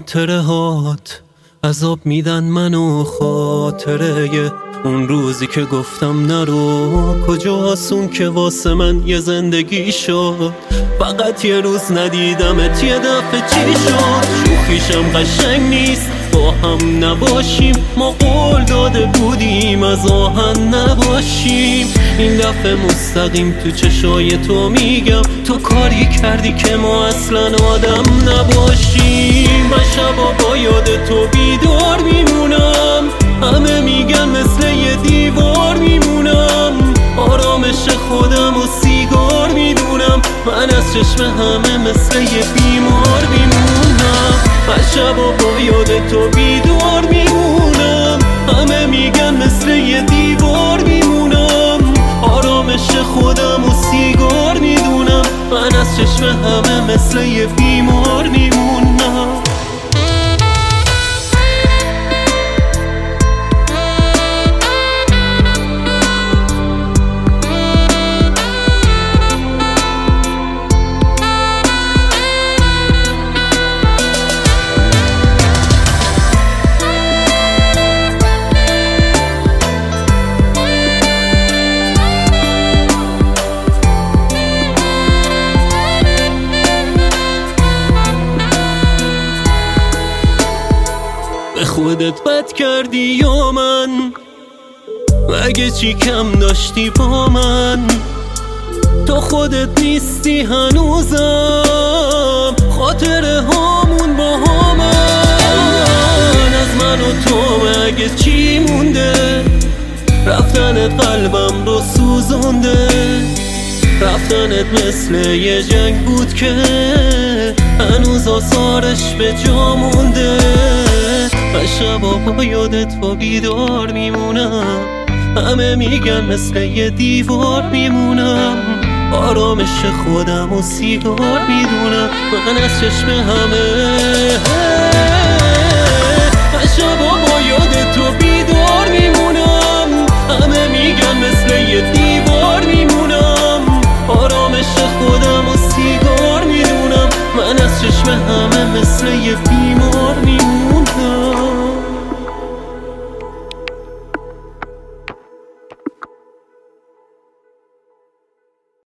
خاطره هات عذاب میدن منو، خاطره اون روزی که گفتم نرو کجاست اون که واسه من یه زندگی شد. فقط یه روز ندیدمت یه دفعه چی شد؟ شوخیشم قشنگ نیست با هم نباشیم، ما قول داده بودیم از آهن نباشیم. این دفعه مستقیم تو چشای تو میگم تو کاری کردی که ما اصلا آدم نباشیم. من شبا با یاد تو بیدار میمونم، همه میگن مثل یه دیوار میمونم. آرامش خودم و سیگار میدونم، من از چشم همه مثل یه بیمار میمونم. من شبا با یاد تو بیدار میمونم، همه میگن مثل یه دیوار میمونم. آرامش خودم و سیگار میدونم، من از چشم همه مثل یه بیمار میمونم. به خودت بد کردی یا من؟ مگه چی کم داشتی با من؟ تو خودت نیستی هنوزم، خاطره هامون با همن. از من و تو مگه چی مونده؟ رفتنت قلبم رو سوزونده، رفتنت مثل یه جنگ بود که هنوز آثارش به جا مونده. من شبا با یادت با بیدار میمونم، همه میگن مثل یه دیوار میمونم. آرامش خودم و سیگار میدونم، من از چشم همه. من شبا با یادت تو بیدار میمونم، همه میگن مثل یه دیوار میمونم. آرامش خودم و سیگار میدونم، من از چشم همه مثل یه بیمار میمونم.